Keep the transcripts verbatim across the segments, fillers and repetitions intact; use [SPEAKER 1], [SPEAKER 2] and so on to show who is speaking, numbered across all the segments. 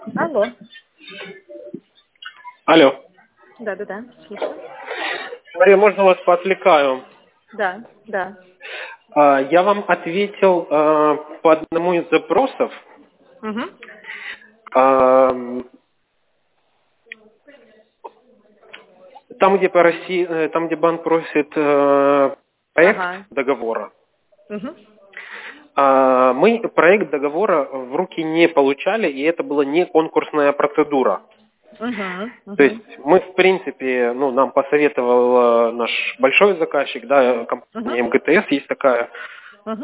[SPEAKER 1] Алло.
[SPEAKER 2] Алло.
[SPEAKER 1] Да, да, да. Слушаю.
[SPEAKER 2] Мария, можно вас поотвлекаю?
[SPEAKER 1] Да, да.
[SPEAKER 2] А, Я вам ответил а, по одному из запросов.
[SPEAKER 1] Угу.
[SPEAKER 2] А, Там, где по России, э, там, где банк просит э, проект
[SPEAKER 1] Ага.
[SPEAKER 2] договора,
[SPEAKER 1] Угу.
[SPEAKER 2] а, мы проект договора в руки не получали, и это была не конкурсная процедура.
[SPEAKER 1] Угу.
[SPEAKER 2] То
[SPEAKER 1] Угу.
[SPEAKER 2] есть мы, в принципе, ну, нам посоветовал э, наш большой заказчик, да,
[SPEAKER 1] Угу.
[SPEAKER 2] компания эм гэ тэ эс есть такая.
[SPEAKER 1] Угу.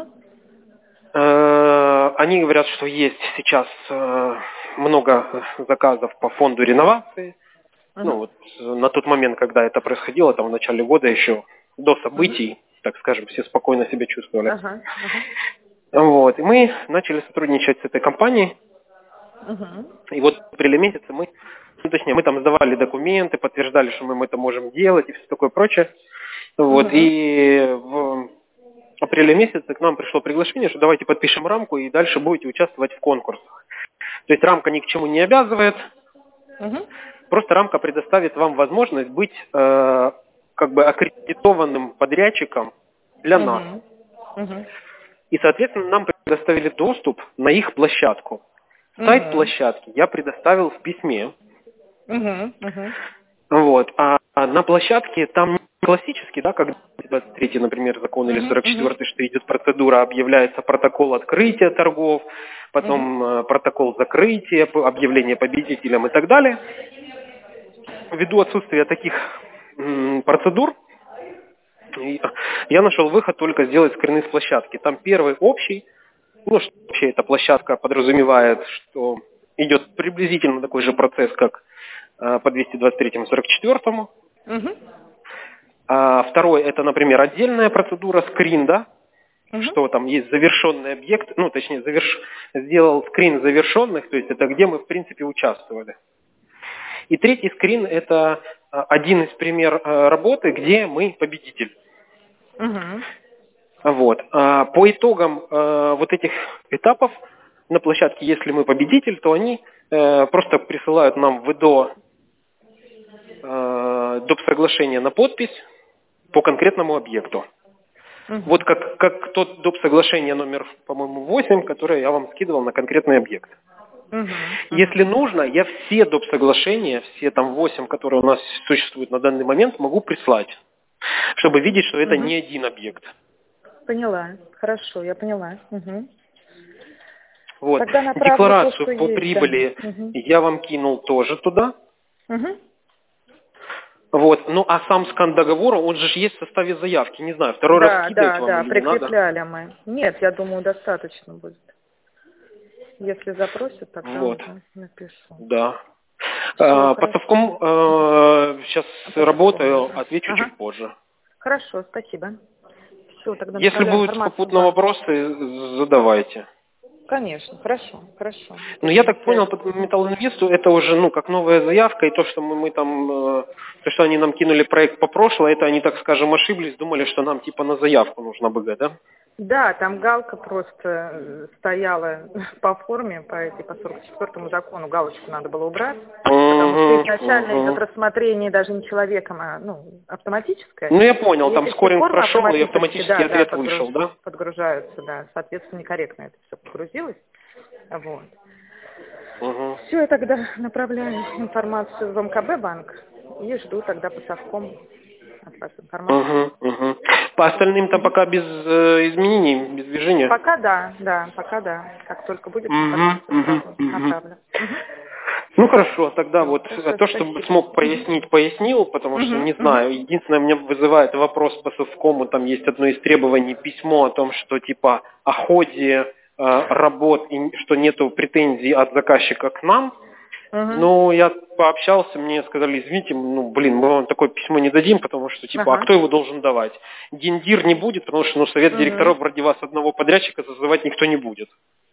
[SPEAKER 2] Э, Они говорят, что есть сейчас э, много заказов по фонду реновации. Ну
[SPEAKER 1] Угу.
[SPEAKER 2] вот э, на тот момент, когда это происходило, там в начале года еще до
[SPEAKER 1] Угу.
[SPEAKER 2] событий, так скажем, все спокойно себя чувствовали.
[SPEAKER 1] Ага. Ага.
[SPEAKER 2] Вот. И мы начали сотрудничать с этой компанией.
[SPEAKER 1] Угу.
[SPEAKER 2] И вот в апреле месяце мы, ну, точнее, мы там сдавали документы, подтверждали, что мы это можем делать и все такое прочее. Вот.
[SPEAKER 1] Угу.
[SPEAKER 2] И в апреле месяце к нам пришло приглашение, что давайте подпишем рамку и дальше будете участвовать в конкурсах. То есть рамка ни к чему не обязывает,
[SPEAKER 1] Угу.
[SPEAKER 2] просто рамка предоставит вам возможность быть э, как бы аккредитованным подрядчиком для нас.
[SPEAKER 1] Угу. Угу.
[SPEAKER 2] И, соответственно, нам предоставили доступ на их площадку. Сайт
[SPEAKER 1] Угу.
[SPEAKER 2] площадки я предоставил в письме.
[SPEAKER 1] Угу. Угу.
[SPEAKER 2] Вот. А а на площадке там не классический, да, как двадцать третий, например, закон или сорок
[SPEAKER 1] Угу.
[SPEAKER 2] четвёртый, что идет процедура, объявляется протокол открытия торгов,
[SPEAKER 1] Угу.
[SPEAKER 2] потом э, протокол закрытия, п- объявление победителем и так далее. Ввиду отсутствия таких м, процедур, и я нашел выход только сделать скрины с площадки. Там первый общий, ну, что вообще эта площадка подразумевает, что идет приблизительно такой же процесс, как э, по двести двадцать третьему сорок четвёртому.
[SPEAKER 1] Угу.
[SPEAKER 2] А второй, это, например, отдельная процедура, скрин, да,
[SPEAKER 1] Угу.
[SPEAKER 2] что там есть завершенный объект, ну, точнее, заверш... сделал скрин завершенных, то есть это где мы, в принципе, участвовали. И третий скрин – это а, один из пример а, работы, где мы победитель.
[SPEAKER 1] Угу.
[SPEAKER 2] Вот. А по итогам а, вот этих этапов на площадке, если мы победитель, то они э, просто присылают нам в ИДО э, доп. Соглашение на подпись по конкретному объекту. Вот
[SPEAKER 1] Угу.
[SPEAKER 2] как, как тот доп. Соглашение номер, по-моему, восемь, которое я вам скидывал на конкретный объект. Если
[SPEAKER 1] Угу.
[SPEAKER 2] нужно, я все доп. Соглашения, все там восемь, которые у нас существуют на данный момент, могу прислать, чтобы видеть, что это
[SPEAKER 1] Угу.
[SPEAKER 2] не один объект.
[SPEAKER 1] Поняла. Хорошо, я поняла. Угу.
[SPEAKER 2] Вот.
[SPEAKER 1] Тогда направлю то, что
[SPEAKER 2] Декларацию по
[SPEAKER 1] есть, да.
[SPEAKER 2] прибыли
[SPEAKER 1] Угу.
[SPEAKER 2] я вам кинул тоже туда.
[SPEAKER 1] Угу.
[SPEAKER 2] Вот. Ну а сам скан договора, он же есть в составе заявки. Не знаю, второй раз
[SPEAKER 1] Да,
[SPEAKER 2] скидывать
[SPEAKER 1] да,
[SPEAKER 2] вам
[SPEAKER 1] да,
[SPEAKER 2] или не надо.
[SPEAKER 1] прикрепляли мы. Нет, я думаю, достаточно будет. Если запросят, тогда
[SPEAKER 2] Вот.
[SPEAKER 1] уже напишу.
[SPEAKER 2] Да.
[SPEAKER 1] Все,
[SPEAKER 2] А, По
[SPEAKER 1] хорошо.
[SPEAKER 2] совком э, сейчас
[SPEAKER 1] А по совкому
[SPEAKER 2] работаю,
[SPEAKER 1] уже.
[SPEAKER 2] отвечу
[SPEAKER 1] Ага.
[SPEAKER 2] чуть позже.
[SPEAKER 1] Хорошо, спасибо. Все, тогда
[SPEAKER 2] Если
[SPEAKER 1] направляю
[SPEAKER 2] будут
[SPEAKER 1] информацию в
[SPEAKER 2] попутно
[SPEAKER 1] банк.
[SPEAKER 2] вопросы, задавайте.
[SPEAKER 1] Конечно, хорошо, хорошо.
[SPEAKER 2] Но я
[SPEAKER 1] Будем на
[SPEAKER 2] так понял,
[SPEAKER 1] связи.
[SPEAKER 2] по Металлинвесту это уже, ну, как новая заявка, и то, что мы, мы там, э, то, что они нам кинули проект по прошлому, это они, так скажем, ошиблись, думали, что нам типа на заявку нужно БГ, да?
[SPEAKER 1] Да, там галка просто э, стояла по форме, по, этой, по сорок четвёртому закону, галочку надо было убрать, потому что
[SPEAKER 2] Угу,
[SPEAKER 1] изначально идет
[SPEAKER 2] угу.
[SPEAKER 1] рассмотрение даже не человеком, а ну, автоматическое.
[SPEAKER 2] Ну, я понял,
[SPEAKER 1] И
[SPEAKER 2] там
[SPEAKER 1] эти все
[SPEAKER 2] скоринг
[SPEAKER 1] формы
[SPEAKER 2] прошел, и
[SPEAKER 1] автоматически,
[SPEAKER 2] автоматический
[SPEAKER 1] да, да,
[SPEAKER 2] ответ
[SPEAKER 1] подгруж...
[SPEAKER 2] вышел, да?
[SPEAKER 1] подгружаются, да, соответственно, некорректно это все подгрузилось. Вот.
[SPEAKER 2] Угу.
[SPEAKER 1] Все, я тогда направляю информацию в эм ка бэ банк и жду тогда по совкому от вас информацию.
[SPEAKER 2] Угу, угу. По остальным там пока без э, изменений, без движения.
[SPEAKER 1] Пока да, да, пока да. Как только будет информация,
[SPEAKER 2] Угу, угу,
[SPEAKER 1] сразу
[SPEAKER 2] угу.
[SPEAKER 1] направлю. Угу.
[SPEAKER 2] Ну хорошо, тогда
[SPEAKER 1] Все,
[SPEAKER 2] вот э,
[SPEAKER 1] хорошо,
[SPEAKER 2] то, что
[SPEAKER 1] спасибо.
[SPEAKER 2] смог
[SPEAKER 1] Угу.
[SPEAKER 2] пояснить, пояснил, потому что
[SPEAKER 1] Угу,
[SPEAKER 2] не
[SPEAKER 1] угу.
[SPEAKER 2] знаю. Единственное, меня вызывает вопрос по совкому, там есть одно из требований, письмо о том, что типа о ходе э, работ, и что нету претензий от заказчика к нам.
[SPEAKER 1] Угу.
[SPEAKER 2] Ну, я пообщался, мне сказали, извините, ну, блин, мы вам такое письмо не дадим, потому что, типа, а
[SPEAKER 1] Ага.
[SPEAKER 2] кто его должен давать? Гендир не будет, потому что, ну, совет
[SPEAKER 1] Угу.
[SPEAKER 2] директоров вроде вас одного подрядчика созывать никто не будет.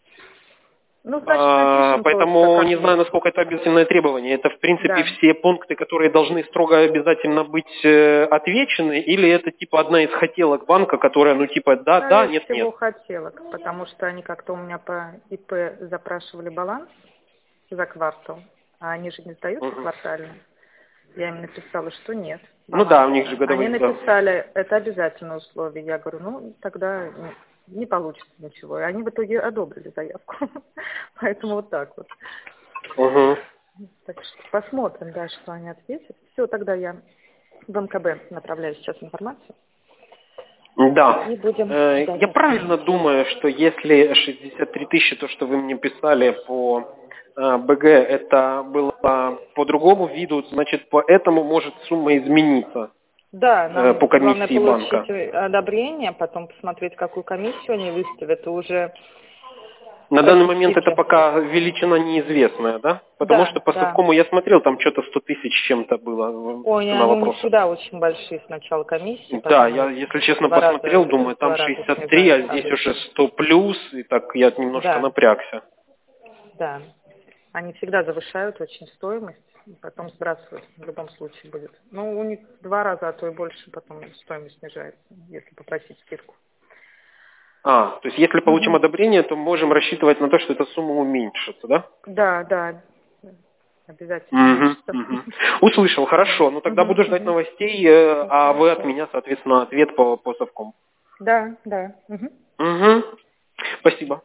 [SPEAKER 1] Ну, значит,
[SPEAKER 2] А,
[SPEAKER 1] напишем просто,
[SPEAKER 2] поэтому
[SPEAKER 1] как
[SPEAKER 2] не знаю,
[SPEAKER 1] есть.
[SPEAKER 2] насколько это обязательное требование. Это, в принципе,
[SPEAKER 1] Да.
[SPEAKER 2] все пункты, которые должны строго обязательно быть э, отвечены, или это, типа, одна из хотелок банка, которая, ну, типа, да, да,
[SPEAKER 1] Скорее
[SPEAKER 2] нет, нет.
[SPEAKER 1] всего, хотелок, потому что они как-то у меня по и пэ запрашивали баланс. за квартал, а они же не сдаются угу. квартально. Я им написала, что нет.
[SPEAKER 2] Ну да, у них же годовые.
[SPEAKER 1] Они написали, это обязательное условие. Я говорю, ну тогда не получится ничего. И они в итоге одобрили заявку. Поэтому вот так вот.
[SPEAKER 2] Угу.
[SPEAKER 1] Так что посмотрим, да, что они ответят. Все, тогда я в эм ка бэ направляю сейчас информацию.
[SPEAKER 2] Да.
[SPEAKER 1] И будем
[SPEAKER 2] э, я правильно думаю, что если шестьдесят три тысячи, то, что вы мне писали по э, бэ гэ, это было по другому виду, значит, по этому может сумма измениться.
[SPEAKER 1] Да, нам
[SPEAKER 2] э, по
[SPEAKER 1] главное
[SPEAKER 2] комиссии
[SPEAKER 1] получить
[SPEAKER 2] банка.
[SPEAKER 1] одобрение, потом посмотреть, какую комиссию они выставят, и уже...
[SPEAKER 2] На данный момент это пока величина неизвестная, да? Потому
[SPEAKER 1] да,
[SPEAKER 2] что по
[SPEAKER 1] да.
[SPEAKER 2] совкому я смотрел, там что-то сто тысяч чем-то было.
[SPEAKER 1] Ой,
[SPEAKER 2] на
[SPEAKER 1] они всегда очень большие сначала комиссии.
[SPEAKER 2] Да, я, если честно, посмотрел, раза, думаю, там шестьдесят три, а здесь уже сто плюс, и так я немножко да. напрягся.
[SPEAKER 1] Да, они всегда завышают очень стоимость, потом сбрасывают, в любом случае будет. Ну, у них два раза, а то и больше потом стоимость снижается, если попросить скидку.
[SPEAKER 2] А, то есть если получим угу. одобрение, то можем рассчитывать на то, что эта сумма уменьшится, да?
[SPEAKER 1] Да, да, обязательно.
[SPEAKER 2] Угу, угу. Услышал, хорошо. Ну тогда угу, буду ждать угу. новостей, а вы от меня, соответственно, ответ по, по совкому.
[SPEAKER 1] Да, да. Угу.
[SPEAKER 2] Угу. Спасибо.